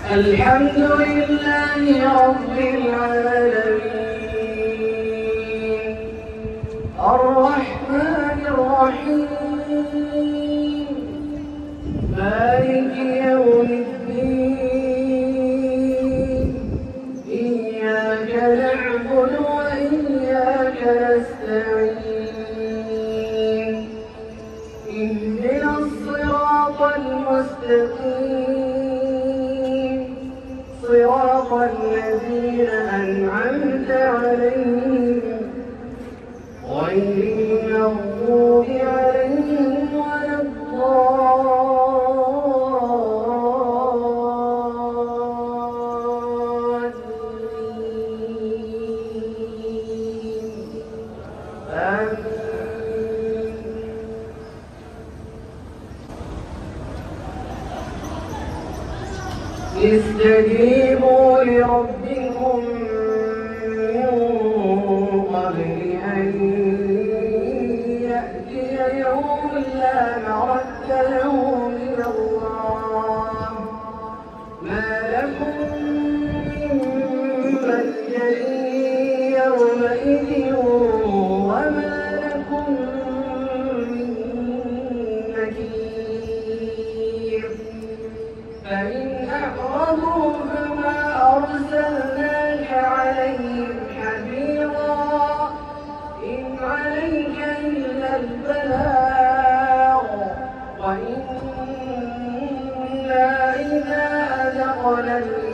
الحمد لله رب العالمين الرحمن الرحيم مالك يوم الدين إياك نعبد وإياك نستعين اهدنا الصراط المستقيم صراط الذين أنعمت عليهم غير المغضوب عليهم ولا استجيبوا لربكم من قبل أن يأتي يوم لا مرد له من الله ما لكم من ملجأ يومئذ وما لكم من نكير فإن أعرضوا فما أرسلناك عليهم حفيظا إن عليك إلا البلاغ وإنا إذا أذقنا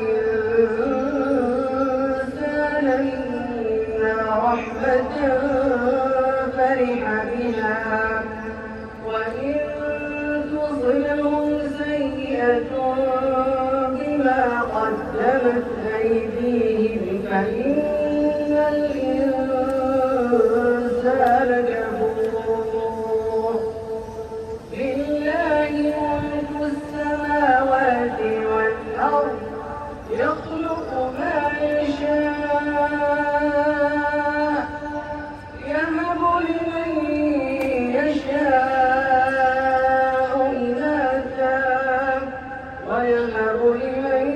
الإنسان منا رحمة فرح بها وإن تصبهم سيئة بما قدمت أيديهم فإن الإنسان كفور لله ملك السماوات والأرض يخلق ما يشاء يهب لمن يشاء إناثا ويهب لمن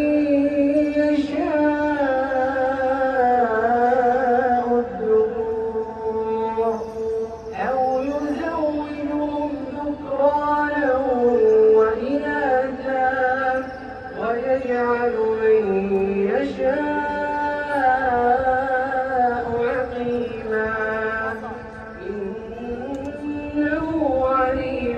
يشاء الذكور أو يزوجهم ذكرانا وإناثا ويجعل من يشاء عقيما إنه عليم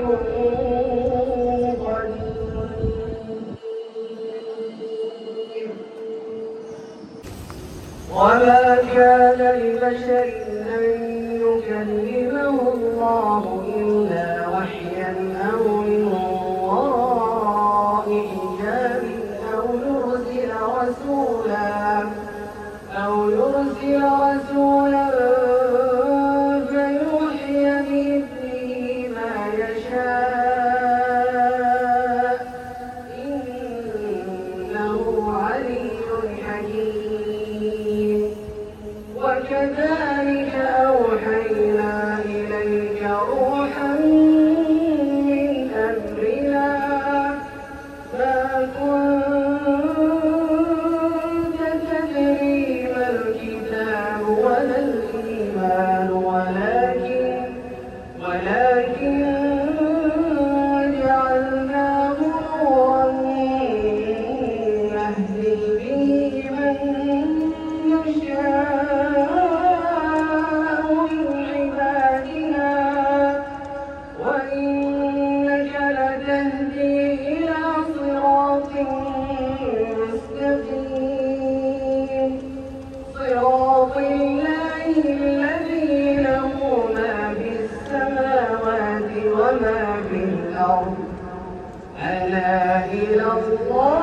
وما كان لبشر أن يكلمه الله إلا وحيا أو من وراء حجاب أو يرسل رسولا فيوحي بإذنه ما يشاء إنه علي حكيم وكذلك أوحينا إليك روحا من أمرنا ما كنت تدري ما الكتاب ولا الإيمان ولكن جعلناه نورا نهدي به من نشاء من عبادنا وإنك لتهدي إلى صراط مستقيم صراط الله الذي له ما في السماوات وما في الأرض ألا إلى الله